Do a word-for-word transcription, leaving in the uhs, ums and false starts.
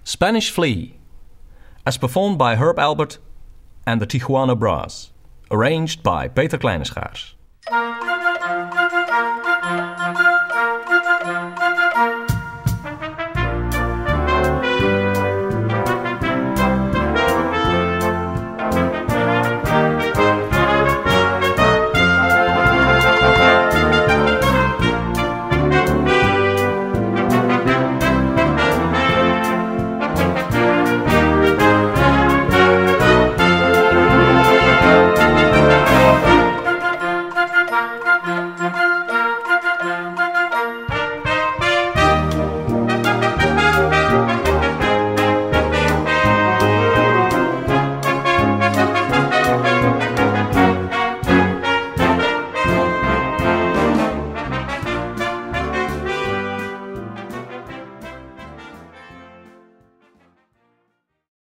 Spanish Flea, as performed by Herb Alpert and the Tijuana Brass, arranged by Peter Kleineschaars.